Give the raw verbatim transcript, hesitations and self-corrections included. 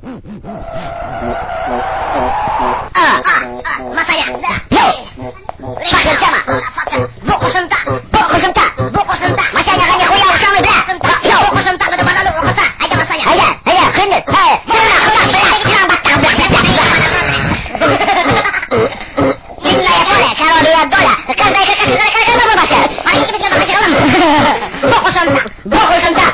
Ah, ah, masanya. Yo. Pasal sama. Buku sentak. Buku sentak. Buku sentak. Masanya kan aku yang sama belah. Yo, buku sentak betul mana lu? Buku sentak. Aja masanya. Aja, aja, kena. Hai. Jangan aku tak bilang batang belah. Ini saya boleh kalau dia bola. Kan saya kasih saya kasih apa bahasa? Mari kita coba baca ulang. Buku sentak. Buku sentak.